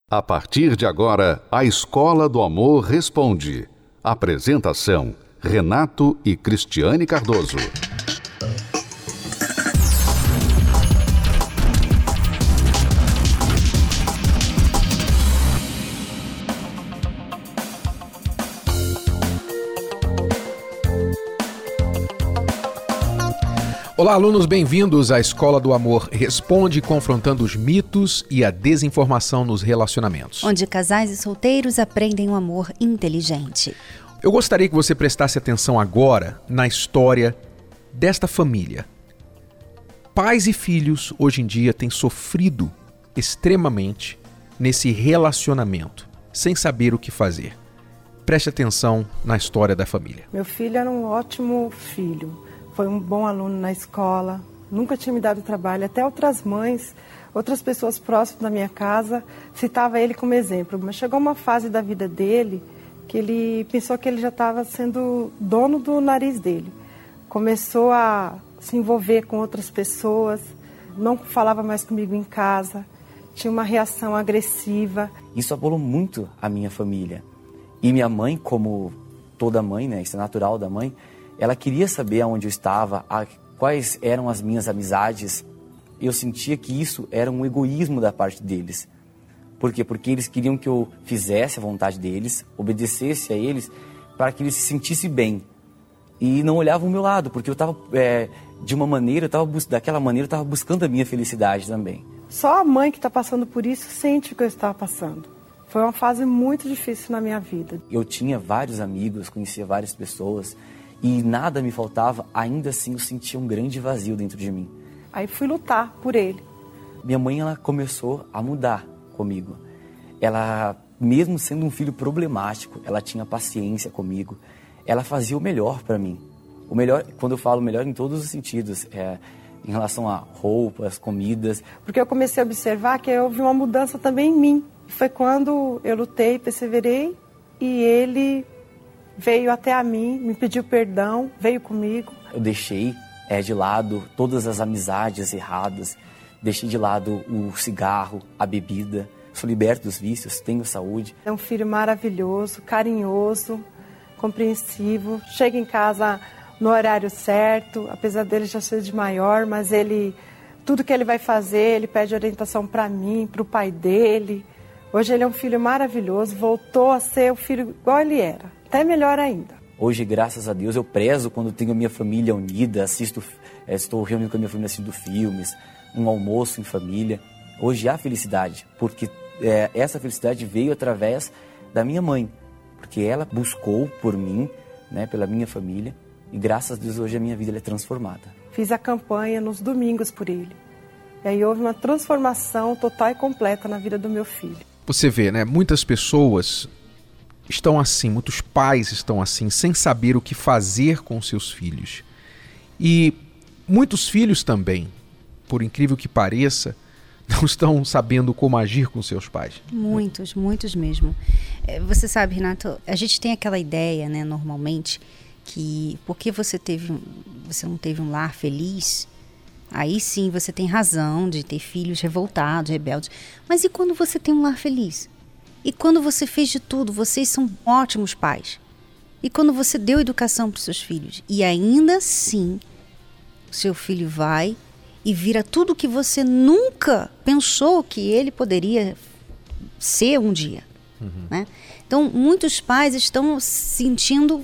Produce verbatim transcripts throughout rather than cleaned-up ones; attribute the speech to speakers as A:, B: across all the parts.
A: A partir de agora, a Escola do Amor Responde. Apresentação: Renato e Cristiane Cardoso.
B: Olá, alunos, bem-vindos à Escola do Amor Responde, confrontando os mitos e a desinformação nos relacionamentos.
C: Onde casais e solteiros aprendem um amor inteligente.
B: Eu gostaria que você prestasse atenção agora na história desta família. Pais e filhos, hoje em dia, têm sofrido extremamente nesse relacionamento, sem saber o que fazer. Preste atenção na história da família.
D: Meu filho era um ótimo filho. Foi um bom aluno na escola, nunca tinha me dado trabalho. Até outras mães, outras pessoas próximas da minha casa, citavam ele como exemplo. Mas chegou uma fase da vida dele que ele pensou que ele já estava sendo dono do nariz dele. Começou a se envolver com outras pessoas, não falava mais comigo em casa, tinha uma reação agressiva.
E: Isso abalou muito a minha família. E minha mãe, como toda mãe, né, isso é natural da mãe, ela queria saber aonde eu estava, a, quais eram as minhas amizades. Eu sentia que isso era um egoísmo da parte deles. Por quê? Porque eles queriam que eu fizesse a vontade deles, obedecesse a eles, para que eles se sentissem bem. E não olhavam o meu lado, porque eu estava, é, de uma maneira, eu tava, daquela maneira, eu estava buscando a minha felicidade também.
D: Só a mãe que está passando por isso sente o que eu estava passando. Foi uma fase muito difícil na minha vida.
E: Eu tinha vários amigos, conhecia várias pessoas, e nada me faltava, ainda assim eu sentia um grande vazio dentro de mim.
D: Aí fui lutar por ele.
E: Minha mãe, ela começou a mudar comigo. Ela, mesmo sendo um filho problemático, ela tinha paciência comigo. Ela fazia o melhor para mim. O melhor, quando eu falo melhor em todos os sentidos, é, em relação a roupas, comidas.
D: Porque eu comecei a observar que houve uma mudança também em mim. Foi quando eu lutei, perseverei e ele veio até a mim, me pediu perdão, veio comigo.
E: Eu deixei é, de lado todas as amizades erradas, deixei de lado o cigarro, a bebida, sou liberto dos vícios, tenho saúde.
D: É um filho maravilhoso, carinhoso, compreensivo, chega em casa no horário certo, apesar dele já ser de maior, mas ele, tudo que ele vai fazer, ele pede orientação para mim, para o pai dele. Hoje ele é um filho maravilhoso, voltou a ser o filho igual ele era. Até melhor ainda.
E: Hoje, graças a Deus, eu prezo quando tenho a minha família unida, assisto, estou reunido com a minha família assistindo filmes, um almoço em família. Hoje há felicidade, porque é, essa felicidade veio através da minha mãe, porque ela buscou por mim, né, pela minha família, e graças a Deus hoje a minha vida é transformada.
D: Fiz a campanha nos domingos por ele. E aí houve uma transformação total e completa na vida do meu filho.
B: Você vê, né? Muitas pessoas estão assim, muitos pais estão assim, sem saber o que fazer com seus filhos. E muitos filhos também, por incrível que pareça, não estão sabendo como agir com seus pais.
C: Muitos, muitos mesmo. Você sabe, Renato, a gente tem aquela ideia, né, normalmente, que porque você, teve, você não teve um lar feliz, aí sim você tem razão de ter filhos revoltados, rebeldes. Mas e quando você tem um lar feliz? E quando você fez de tudo, vocês são ótimos pais. E quando você deu educação para os seus filhos, e ainda assim, o seu filho vai e vira tudo que você nunca pensou que ele poderia ser um dia. Uhum. Né? Então, muitos pais estão se sentindo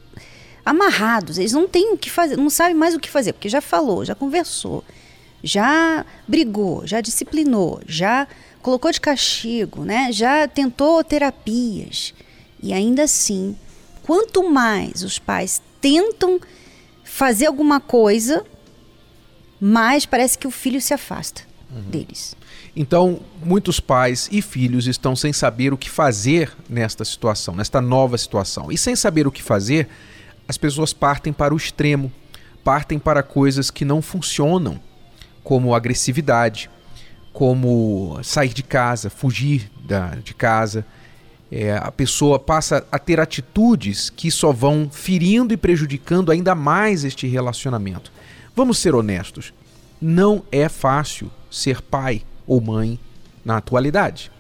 C: amarrados. Eles não têm o que fazer, não sabem mais o que fazer, porque já falou, já conversou, já brigou, já disciplinou, já colocou de castigo, né? Já tentou terapias. E ainda assim, quanto mais os pais tentam fazer alguma coisa, mais parece que o filho se afasta uhum. deles.
B: Então, muitos pais e filhos estão sem saber o que fazer nesta situação, nesta nova situação. E sem saber o que fazer, as pessoas partem para o extremo, partem para coisas que não funcionam, como agressividade, como sair de casa, fugir da, de casa. É, a pessoa passa a ter atitudes que só vão ferindo e prejudicando ainda mais este relacionamento. Vamos ser honestos, não é fácil ser pai ou mãe na atualidade.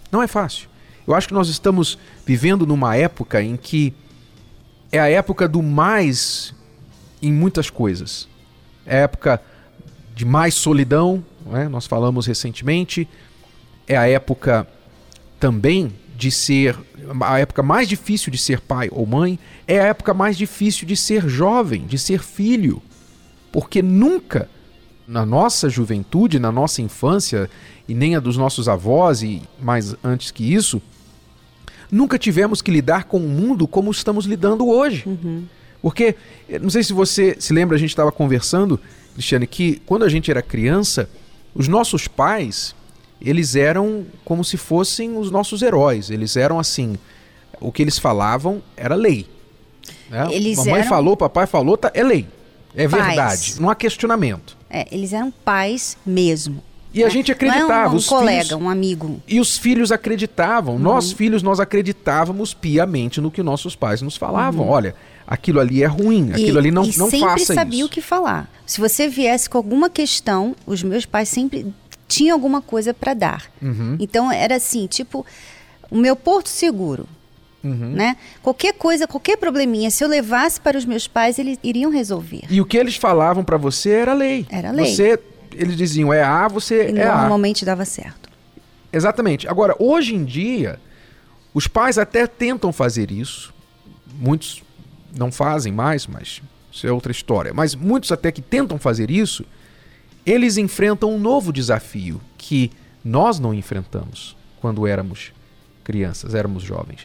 B: Não é fácil. Eu acho que nós estamos vivendo numa época em que é a época do mais em muitas coisas. É a época de mais solidão, não é? Nós falamos recentemente. É a época também de ser, a época mais difícil de ser pai ou mãe. É a época mais difícil de ser jovem, de ser filho. Porque nunca, na nossa juventude, na nossa infância, e nem a dos nossos avós, e mais antes que isso, nunca tivemos que lidar com o mundo como estamos lidando hoje.
C: Uhum.
B: Porque, não sei se você se lembra, a gente estava conversando, Cristiane, que quando a gente era criança, os nossos pais, eles eram como se fossem os nossos heróis. Eles eram assim, o que eles falavam era lei. Né?
C: Eles
B: Mamãe
C: eram...
B: falou, papai falou, tá, é lei. É
C: Pais.
B: verdade, não há questionamento.
C: É, eles eram pais mesmo.
B: E a gente acreditava.
C: Não é um, um
B: os
C: colega,
B: filhos,
C: um amigo.
B: E os filhos acreditavam.
C: Uhum.
B: Nós, filhos, nós acreditávamos piamente no que nossos pais nos falavam. Uhum. Olha, aquilo ali é ruim, aquilo
C: e,
B: ali não,
C: e
B: não faça isso.
C: sempre sabia o que falar. Se você viesse com alguma questão, os meus pais sempre tinham alguma coisa para dar.
B: Uhum.
C: Então era assim, tipo, o meu porto seguro. Uhum. Né? Qualquer coisa, qualquer probleminha, se eu levasse para os meus pais, eles iriam resolver.
B: E o que eles falavam para você era lei.
C: Era lei.
B: Você, eles diziam, é A, você
C: e
B: é A.
C: Normalmente dava certo.
B: Exatamente. Agora, hoje em dia, os pais até tentam fazer isso. Muitos não fazem mais, mas isso é outra história. Mas muitos até que tentam fazer isso, eles enfrentam um novo desafio que nós não enfrentamos quando éramos crianças, éramos jovens.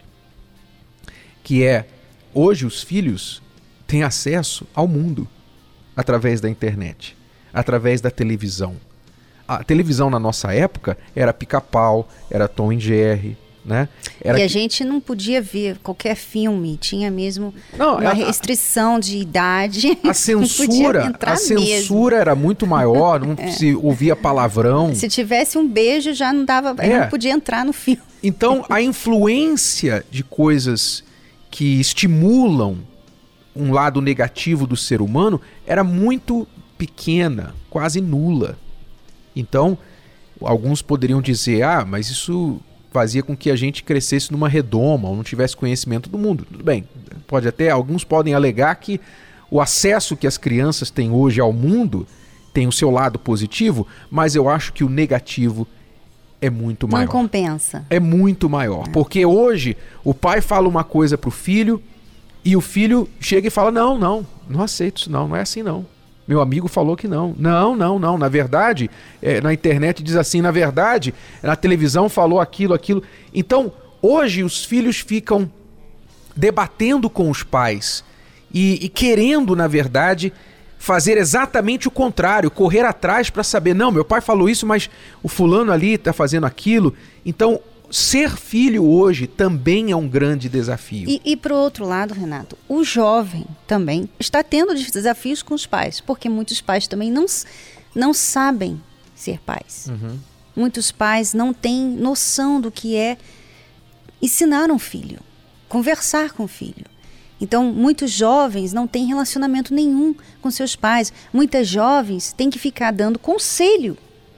B: Que é, hoje os filhos têm acesso ao mundo através da internet, através da televisão. A televisão na nossa época era Pica-Pau, era Tom e Jerry, né? Era
C: e a
B: que...
C: gente não podia ver qualquer filme, tinha mesmo
B: não,
C: uma
B: a,
C: restrição de idade.
B: A censura, a censura era muito maior, não é. se ouvia palavrão.
C: Se tivesse um beijo já não dava, é. não podia entrar no filme.
B: Então a influência de coisas que estimulam um lado negativo do ser humano era muito pequena, quase nula. Então, alguns poderiam dizer, ah, mas isso fazia com que a gente crescesse numa redoma ou não tivesse conhecimento do mundo. Tudo bem, pode até, alguns podem alegar que o acesso que as crianças têm hoje ao mundo tem o seu lado positivo, mas eu acho que o negativo é muito maior.
C: Não compensa.
B: É muito maior. É. Porque hoje o pai fala uma coisa pro filho e o filho chega e fala, não, não, não aceito isso não, não é assim não. Meu amigo falou que não. Não, não, não. Na verdade, é, na internet diz assim, na verdade, na televisão falou aquilo, aquilo. Então, hoje os filhos ficam debatendo com os pais e, e querendo, na verdade, fazer exatamente o contrário, correr atrás para saber, não, meu pai falou isso, mas o fulano ali está fazendo aquilo. Então, ser filho hoje também é um grande desafio.
C: E, e para o outro lado, Renato, o jovem também está tendo desafios com os pais, porque muitos pais também não, não sabem ser pais. Uhum. Muitos pais não têm noção do que é ensinar um filho, conversar com o filho. Então, muitos jovens não têm relacionamento nenhum com seus pais. Muitas jovens têm que ficar dando conselho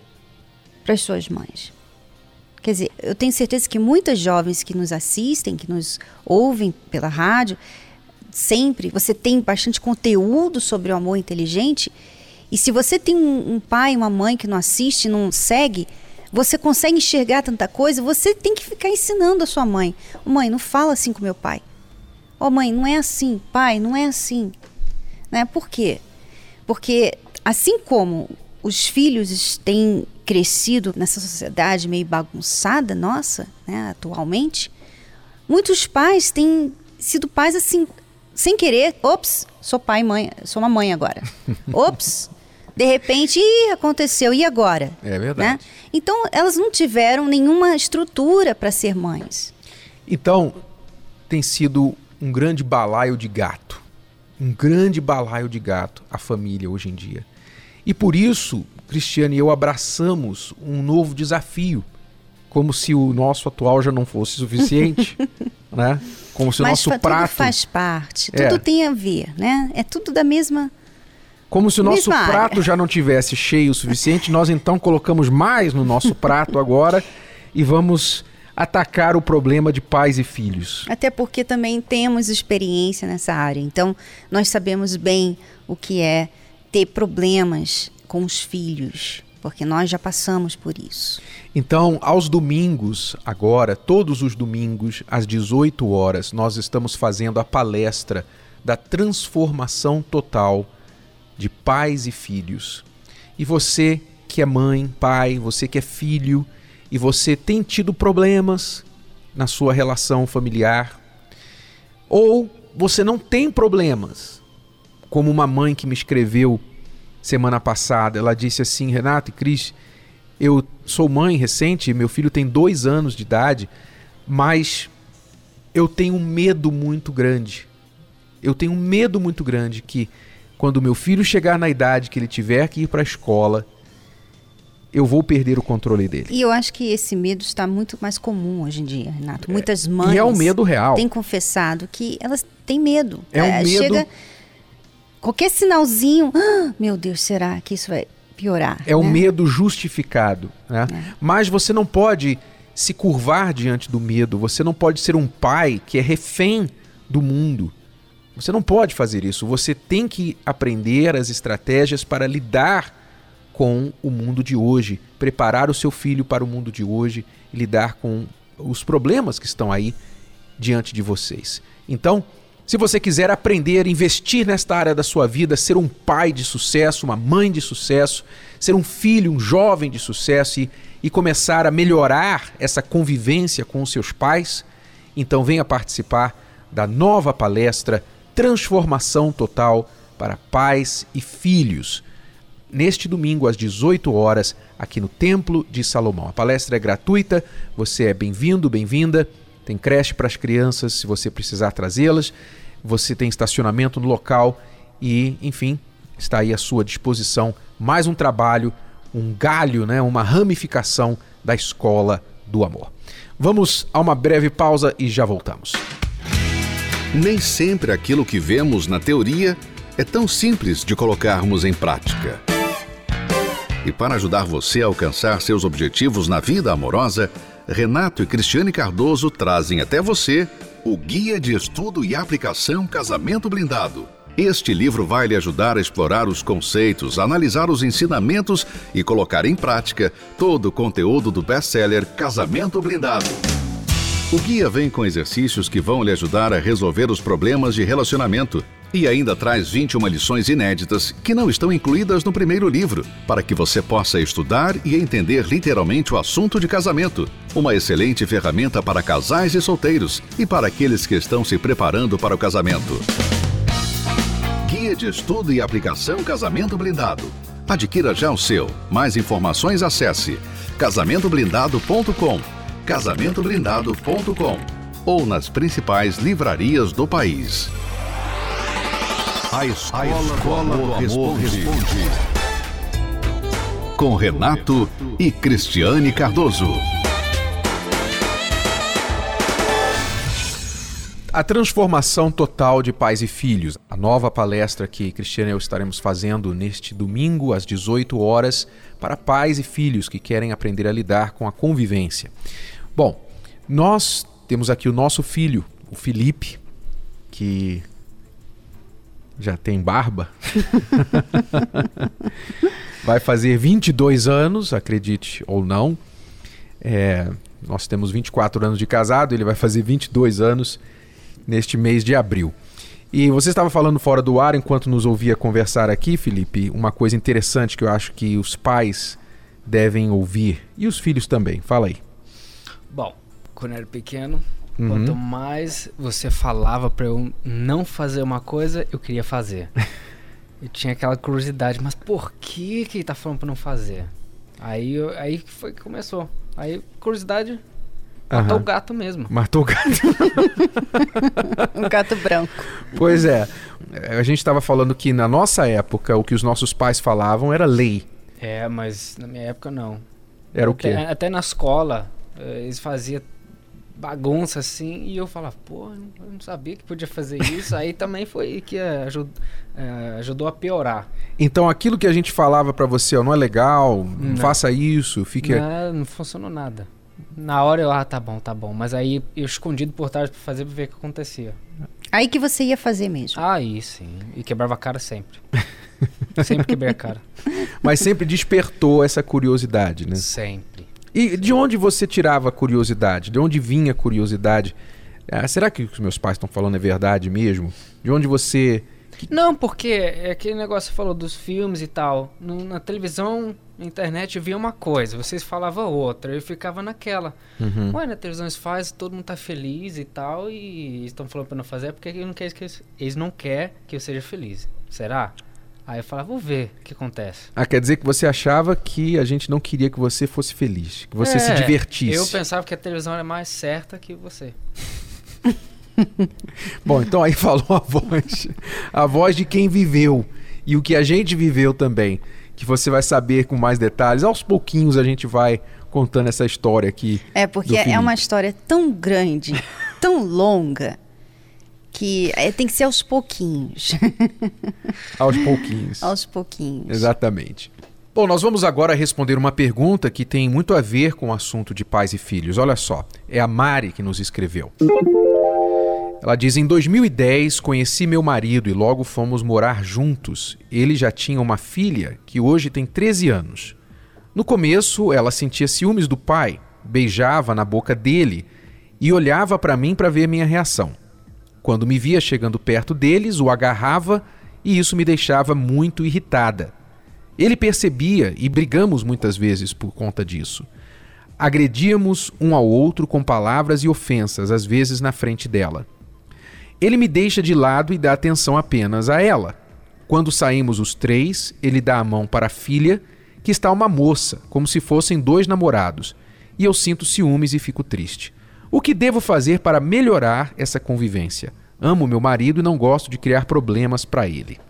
C: para as suas mães. Quer dizer, eu tenho certeza que muitas jovens que nos assistem, que nos ouvem pela rádio, sempre, você tem bastante conteúdo sobre o amor inteligente, e se você tem um, um pai, uma mãe que não assiste, não segue, você consegue enxergar tanta coisa, você tem que ficar ensinando a sua mãe. Mãe, não fala assim com meu pai. Ó, oh, mãe, não é assim. Pai, não é assim. Né? Por quê? Porque assim como os filhos têm crescido nessa sociedade meio bagunçada, nossa, né, atualmente, muitos pais têm sido pais assim, sem querer. Ops, sou pai e mãe, sou uma mãe agora. Ops, de repente, ih, aconteceu, e agora?
B: É verdade.
C: Né? Então, elas não tiveram nenhuma estrutura para ser mães.
B: Então, tem sido um grande balaio de gato. Um grande balaio de gato a família hoje em dia. E por isso, Cristiane e eu abraçamos um novo desafio. Como se o nosso atual já não fosse suficiente. Né? Como se o
C: Mas
B: nosso
C: tudo
B: prato...
C: faz parte, tudo
B: é.
C: tem a ver, né? É tudo da mesma...
B: Como se o nosso
C: mesma
B: prato
C: área.
B: já não tivesse cheio o suficiente, nós então colocamos mais no nosso prato agora e vamos atacar o problema de pais e filhos?
C: Até porque também temos experiência nessa área. Então, nós sabemos bem o que é ter problemas com os filhos, porque nós já passamos por isso.
B: Então, aos domingos, agora, todos os domingos, às dezoito horas, nós estamos fazendo a palestra da transformação total de pais e filhos. E você que é mãe, pai, você que é filho, e você tem tido problemas na sua relação familiar, ou você não tem problemas, como uma mãe que me escreveu semana passada, ela disse assim: Renato e Cris, eu sou mãe recente, meu filho tem dois anos de idade, mas eu tenho um medo muito grande. Eu tenho um medo muito grande que quando meu filho chegar na idade que ele tiver que ir para a escola, eu vou perder o controle dele.
C: E eu acho que esse medo está muito mais comum hoje em dia, Renato. Muitas mães
B: e é um medo real.
C: têm confessado que elas têm medo.
B: É um
C: é,
B: medo...
C: Chega qualquer sinalzinho, ah, meu Deus, será que isso vai piorar?
B: É um
C: né?
B: medo justificado, né?
C: É.
B: Mas você não pode se curvar diante do medo, você não pode ser um pai que é refém do mundo. Você não pode fazer isso, você tem que aprender as estratégias para lidar com o mundo de hoje, preparar o seu filho para o mundo de hoje e lidar com os problemas que estão aí diante de vocês. Então, se você quiser aprender, investir nesta área da sua vida, ser um pai de sucesso, uma mãe de sucesso, ser um filho, um jovem de sucesso e, e começar a melhorar essa convivência com os seus pais, então venha participar da nova palestra Transformação Total para Pais e Filhos, neste domingo às dezoito horas, aqui no Templo de Salomão. A palestra é gratuita, você é bem-vindo, bem-vinda, tem creche para as crianças se você precisar trazê-las, você tem estacionamento no local e, enfim, está aí à sua disposição mais um trabalho, um galho, né, uma ramificação da Escola do Amor. Vamos a uma breve pausa e já voltamos.
A: Nem sempre aquilo que vemos na teoria é tão simples de colocarmos em prática. E para ajudar você a alcançar seus objetivos na vida amorosa, Renato e Cristiane Cardoso trazem até você o Guia de Estudo e Aplicação Casamento Blindado. Este livro vai lhe ajudar a explorar os conceitos, analisar os ensinamentos e colocar em prática todo o conteúdo do best-seller Casamento Blindado. O guia vem com exercícios que vão lhe ajudar a resolver os problemas de relacionamento e ainda traz vinte e uma lições inéditas que não estão incluídas no primeiro livro, para que você possa estudar e entender literalmente o assunto de casamento. Uma excelente ferramenta para casais e solteiros e para aqueles que estão se preparando para o casamento. Guia de Estudo e Aplicação Casamento Blindado. Adquira já o seu. Mais informações acesse casamento blindado ponto com. casamento blindado ponto com ou nas principais livrarias do país. A Escola, a Escola do Amor, responde. responde. Com Renato e Cristiane Cardoso.
B: A transformação total de pais e filhos. A nova palestra que Cristiane e eu estaremos fazendo neste domingo às dezoito horas para pais e filhos que querem aprender a lidar com a convivência. Bom, nós temos aqui o nosso filho, o Felipe, que já tem barba. Vai fazer vinte e dois anos, acredite ou não. É, nós temos vinte e quatro anos de casado, ele vai fazer vinte e dois anos neste mês de abril. E você estava falando fora do ar, enquanto nos ouvia conversar aqui, Felipe, uma coisa interessante que eu acho que os pais devem ouvir, e os filhos também. Fala aí.
F: Bom, quando eu era pequeno,
B: uhum.
F: quanto mais você falava pra eu não fazer uma coisa, eu queria fazer. Eu tinha aquela curiosidade, mas por que que ele tá falando pra não fazer? Aí, eu, aí foi que começou. Aí, curiosidade, matou uhum. o gato mesmo.
B: Matou o gato.
C: Um gato branco.
B: Pois é. A gente estava falando que na nossa época, o que os nossos pais falavam era lei.
F: É, mas na minha época não.
B: Era o quê?
F: Até, até na escola, eles faziam bagunça assim, e eu falava, pô, eu não sabia que podia fazer isso. Aí também foi que ajudou, ajudou a piorar.
B: Então aquilo que a gente falava pra você, ó, não é legal, não faça isso, fique...
F: Não, não funcionou nada. Na hora eu, ah, tá bom, tá bom. Mas aí eu escondido por trás pra fazer pra ver o que acontecia.
C: Aí que você ia fazer mesmo.
F: Aí sim. E quebrava a cara sempre. Sempre quebrei a cara.
B: Mas sempre despertou essa curiosidade, né?
F: Sempre.
B: E de onde você tirava a curiosidade? De onde vinha a curiosidade? Ah, será que o que os meus pais estão falando é verdade mesmo? De onde você...
F: Não, porque é aquele negócio que você falou dos filmes e tal. No, na televisão, na internet, eu via uma coisa, vocês falavam outra. Eu ficava naquela.
B: Uhum.
F: Ué, na televisão eles fazem, todo mundo tá feliz e tal, e estão falando pra não fazer, porque eles não querem que eu, eles não querem que eu seja feliz. Será? Aí eu falava, vou ver o que acontece.
B: Ah, quer dizer que você achava que a gente não queria que você fosse feliz, que você
F: é,
B: se divertisse.
F: Eu pensava que a televisão era mais certa que você.
B: Bom, então aí falou a voz, a voz de quem viveu e o que a gente viveu também, que você vai saber com mais detalhes. Aos pouquinhos a gente vai contando essa história aqui.
C: É, porque é uma história tão grande, tão longa, que é, tem que ser aos pouquinhos.
B: Aos pouquinhos.
C: Aos pouquinhos.
B: Exatamente. Bom, nós vamos agora responder uma pergunta que tem muito a ver com o assunto de pais e filhos. Olha só, é a Mari que nos escreveu. Ela diz, em dois mil e dez conheci meu marido e logo fomos morar juntos. Ele já tinha uma filha que hoje tem treze anos. No começo, ela sentia ciúmes do pai, beijava na boca dele e olhava para mim para ver minha reação. Quando me via chegando perto deles, o agarrava e isso me deixava muito irritada. Ele percebia e brigamos muitas vezes por conta disso. Agredíamos um ao outro com palavras e ofensas, às vezes na frente dela. Ele me deixa de lado e dá atenção apenas a ela. Quando saímos os três, ele dá a mão para a filha, que está uma moça, como se fossem dois namorados, e eu sinto ciúmes e fico triste. O que devo fazer para melhorar essa convivência? Amo meu marido e não gosto de criar problemas para ele.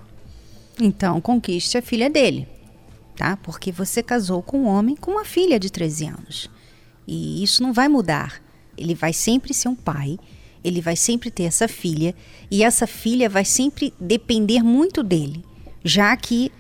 C: Então, conquiste a filha dele, tá? Porque você casou com um homem com uma filha de treze anos. E isso não vai mudar. Ele vai sempre ser um pai, ele vai sempre ter essa filha, e essa filha vai sempre depender muito dele, já que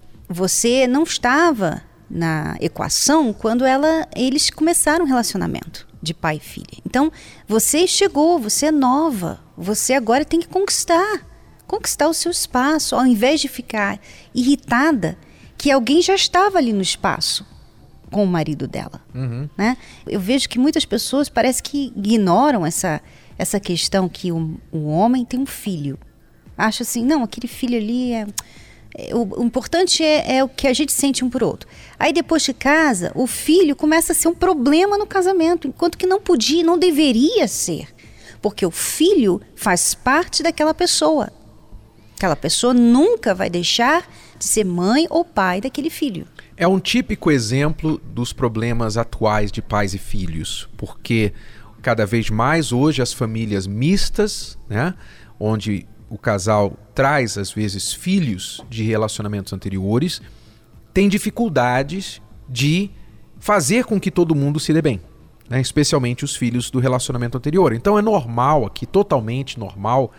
C: você não estava na equação quando ela, eles começaram um relacionamento de pai e filha. Então, você chegou, você é nova, você agora tem que conquistar, conquistar o seu espaço, ao invés de ficar irritada que alguém já estava ali no espaço com o marido dela.
B: Uhum. Né?
C: Eu vejo que muitas pessoas parece que ignoram essa, essa questão que o, o homem tem um filho. Acha assim, não, aquele filho ali é... O, o importante é, é o que a gente sente um por outro. Aí depois de casa, o filho começa a ser um problema no casamento, enquanto que não podia, não deveria ser. Porque o filho faz parte daquela pessoa. Aquela pessoa nunca vai deixar de ser mãe ou pai daquele filho.
B: É um típico exemplo dos problemas atuais de pais e filhos, porque cada vez mais hoje as famílias mistas, né, onde o casal traz, às vezes, filhos de relacionamentos anteriores, tem dificuldades de fazer com que todo mundo se dê bem, né? Especialmente os filhos do relacionamento anterior. Então é normal aqui, totalmente normal,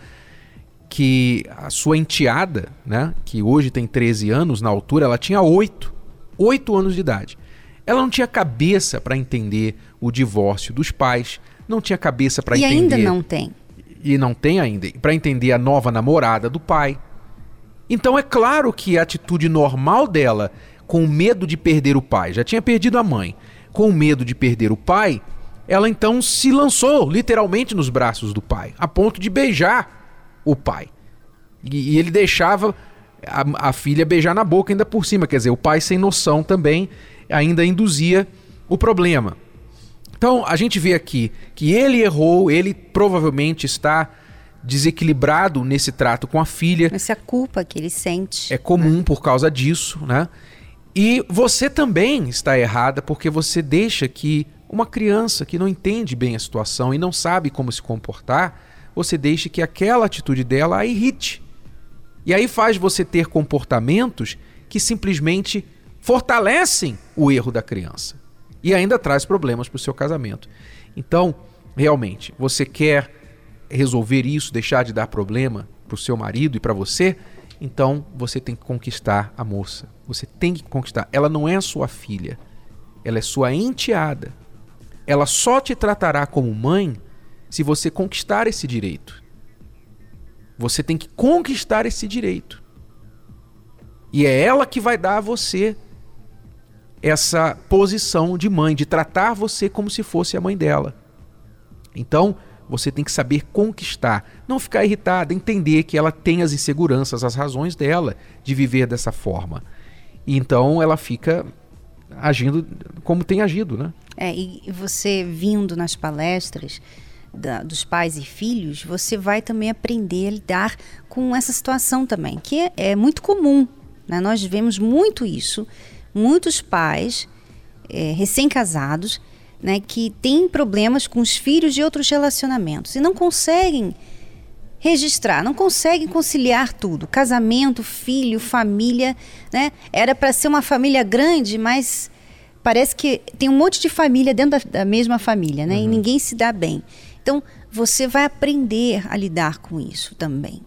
B: que a sua enteada, né, que hoje tem treze anos, na altura ela tinha oito, oito anos de idade. Ela não tinha cabeça para entender o divórcio dos pais, não tinha cabeça para entender...
C: E ainda não tem.
B: E não tem ainda, para entender a nova namorada do pai. Então é claro que a atitude normal dela, com medo de perder o pai, já tinha perdido a mãe, com medo de perder o pai, ela então se lançou literalmente nos braços do pai, a ponto de beijar o pai. E, e ele deixava a, a filha beijar na boca ainda por cima, quer dizer, o pai sem noção também ainda induzia o problema. Então, a gente vê aqui que ele errou, ele provavelmente está desequilibrado nesse trato com a filha.
C: Essa é a culpa que ele sente.
B: É comum por causa disso, né? E você também está errada porque você deixa que uma criança que não entende bem a situação e não sabe como se comportar, você deixa que aquela atitude dela a irrite. E aí faz você ter comportamentos que simplesmente fortalecem o erro da criança. E ainda traz problemas para o seu casamento. Então, realmente, você quer resolver isso, deixar de dar problema para o seu marido e para você? Então, você tem que conquistar a moça. Você tem que conquistar. Ela não é sua filha. Ela é sua enteada. ela só te tratará como mãe se você conquistar esse direito. Você tem que conquistar esse direito. E é ela que vai dar a você essa posição de mãe, de tratar você como se fosse a mãe dela. Então, você tem que saber conquistar, não ficar irritada, entender que ela tem as inseguranças, as razões dela de viver dessa forma. E então ela fica agindo como tem agido, né?
C: É, e você vindo nas palestras da, dos pais e filhos, você vai também aprender a lidar com essa situação também, que é, é muito comum, né? Nós vemos muito isso, muitos pais é, recém-casados, né, que têm problemas com os filhos de outros relacionamentos e não conseguem registrar, não conseguem conciliar tudo, casamento, filho, família, né? Era para ser uma família grande, mas parece que tem um monte de família dentro da, da mesma família, né? Uhum. E ninguém se dá bem. Então, você vai aprender a lidar com isso também.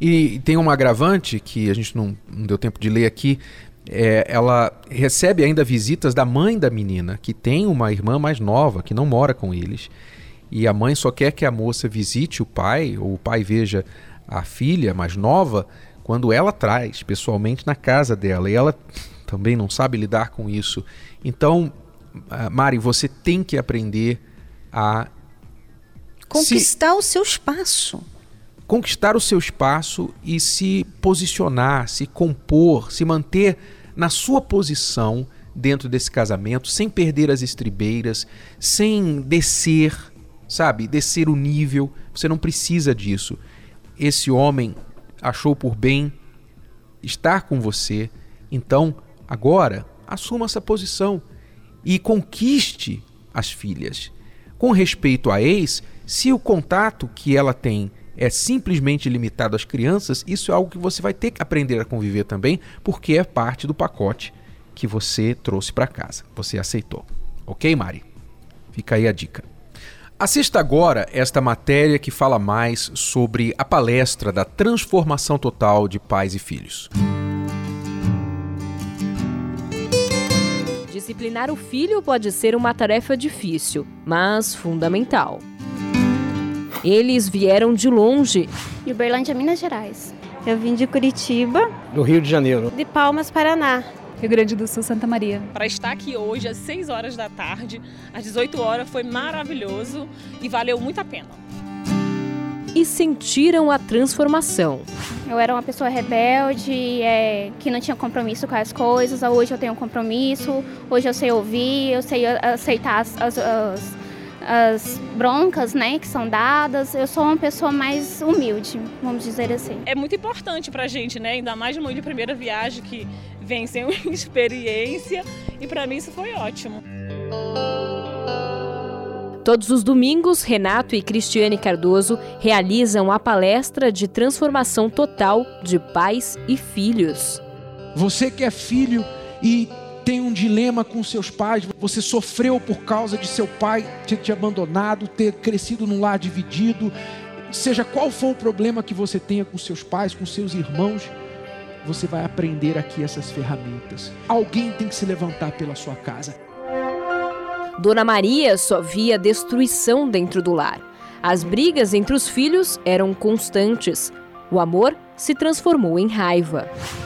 B: E tem uma agravante que a gente não, não deu tempo de ler aqui. É, ela recebe ainda visitas da mãe da menina, que tem uma irmã mais nova, que não mora com eles. E a mãe só quer que a moça visite o pai, ou o pai veja a filha mais nova, quando ela traz pessoalmente na casa dela. E ela também não sabe lidar com isso. Então, Mari, você tem que aprender a
C: conquistar se... o seu espaço.
B: Conquistar o seu espaço e se posicionar, se compor, se manter na sua posição dentro desse casamento, sem perder as estribeiras, sem descer, sabe, descer o nível. Você não precisa disso. Esse homem achou por bem estar com você, então agora assuma essa posição e conquiste as filhas. Com respeito à ex, se o contato que ela tem é simplesmente limitado às crianças, isso é algo que você vai ter que aprender a conviver também, porque é parte do pacote que você trouxe para casa, você aceitou. Ok, Mari? Fica aí a dica. Assista agora esta matéria que fala mais sobre a palestra da transformação total de pais e filhos.
G: Disciplinar o filho pode ser uma tarefa difícil, mas fundamental. Eles vieram de longe.
H: De Uberlândia, Minas Gerais.
I: Eu vim de Curitiba.
J: Do Rio de Janeiro.
I: De Palmas, Paraná.
K: Rio Grande do Sul, Santa Maria.
L: Para estar aqui hoje às seis horas da tarde, às dezoito horas, foi maravilhoso e valeu muito a pena.
G: E sentiram a transformação.
H: Eu era uma pessoa rebelde, é, que não tinha compromisso com as coisas. Hoje eu tenho um compromisso, hoje eu sei ouvir, eu sei aceitar as... as, as as broncas, né, que são dadas. Eu sou uma pessoa mais humilde, vamos dizer assim.
L: É muito importante pra gente, né, ainda mais de mãe de primeira viagem que vem sem experiência, e pra mim isso foi ótimo.
G: Todos os domingos, Renato e Cristiane Cardoso realizam a palestra de transformação total de pais e filhos.
M: Você que é filho e tem um dilema com seus pais, você sofreu por causa de seu pai ter te abandonado, ter crescido num lar dividido, seja qual for o problema que você tenha com seus pais, com seus irmãos, você vai aprender aqui essas ferramentas. Alguém tem que se levantar pela sua casa.
G: Dona Maria só via destruição dentro do lar. As brigas entre os filhos eram constantes. O amor se transformou em raiva.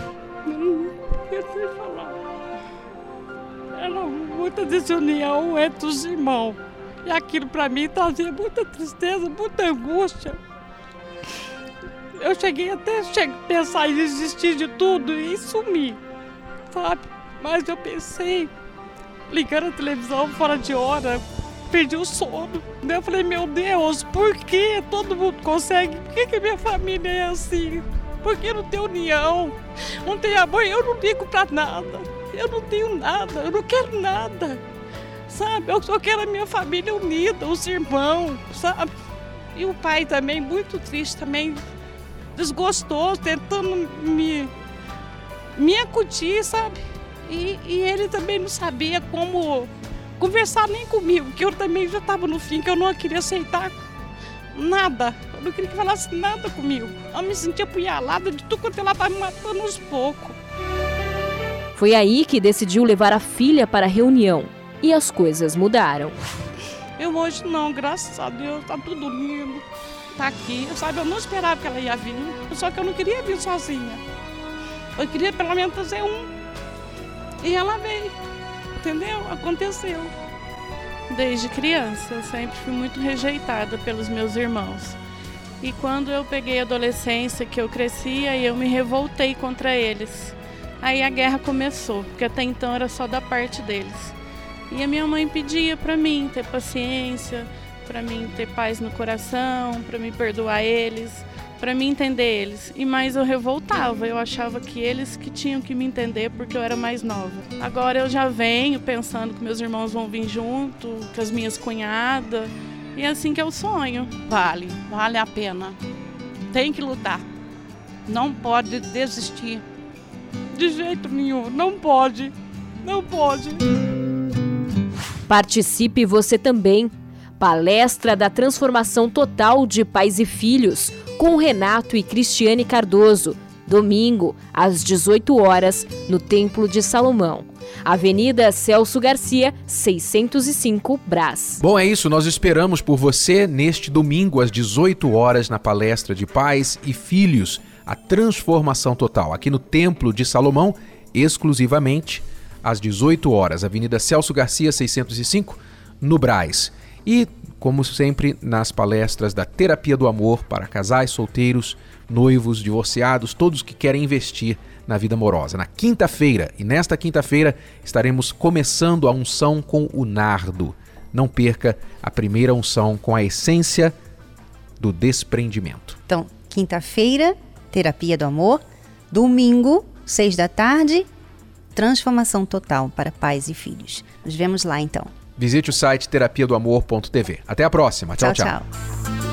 N: Muita desunião entre os irmãos. E aquilo para mim trazia muita tristeza, muita angústia. Eu cheguei até a pensar em desistir de tudo e sumir, sabe? Mas eu pensei, ligando a televisão fora de hora, perdi o sono. Eu falei, meu Deus, por que todo mundo consegue? Por que, que minha família é assim? Por que não tem união? Não tem amor? Eu não ligo para nada. Eu não tenho nada, eu não quero nada, sabe? Eu só quero a minha família unida, os irmãos, sabe? E o pai também, muito triste também, desgostoso, tentando me, me acudir, sabe? E, e ele também não sabia como conversar nem comigo, que eu também já estava no fim, que eu não queria aceitar nada. Eu não queria que falasse nada comigo. Eu me sentia apunhalada de tudo quanto ela estava me matando aos poucos.
G: Foi aí que decidiu levar a filha para a reunião e as coisas mudaram.
N: Eu hoje não, graças a Deus, tá tudo lindo. Tá aqui, sabe? Eu não esperava que ela ia vir, só que eu não queria vir sozinha. Eu queria pelo menos fazer um. E ela veio, entendeu? Aconteceu. Desde criança, eu sempre fui muito rejeitada pelos meus irmãos. E quando eu peguei a adolescência, que eu cresci, aí eu me revoltei contra eles. Aí a guerra começou, porque até então era só da parte deles. E a minha mãe pedia para mim ter paciência, para mim ter paz no coração, para mim perdoar eles, para mim entender eles. E mais eu revoltava, eu achava que eles que tinham que me entender porque eu era mais nova. Agora eu já venho pensando que meus irmãos vão vir junto, com as minhas cunhadas, e é assim que eu sonho. Vale, vale a pena. Tem que lutar. Não pode desistir. De jeito nenhum, não pode, não pode.
G: Participe você também. Palestra da Transformação Total de Pais e Filhos, com Renato e Cristiane Cardoso. Domingo, às dezoito horas, no Templo de Salomão. Avenida Celso Garcia, seiscentos e cinco, Brás.
B: Bom, é isso. Nós esperamos por você neste domingo, às dezoito horas, na palestra de Pais e Filhos, a Transformação Total, aqui no Templo de Salomão, exclusivamente às dezoito horas, Avenida Celso Garcia, seiscentos e cinco, no Brás. E, como sempre, nas palestras da Terapia do Amor para casais solteiros, noivos, divorciados, todos que querem investir na vida amorosa. Na quinta-feira, e nesta quinta-feira, estaremos começando a unção com o nardo. Não perca a primeira unção com a essência do desprendimento.
C: Então, quinta-feira, Terapia do Amor. Domingo, seis da tarde, Transformação Total para Pais e Filhos. Nos vemos lá, então.
B: Visite o site terapia do amor ponto t v. Até a próxima. Tchau, tchau. tchau.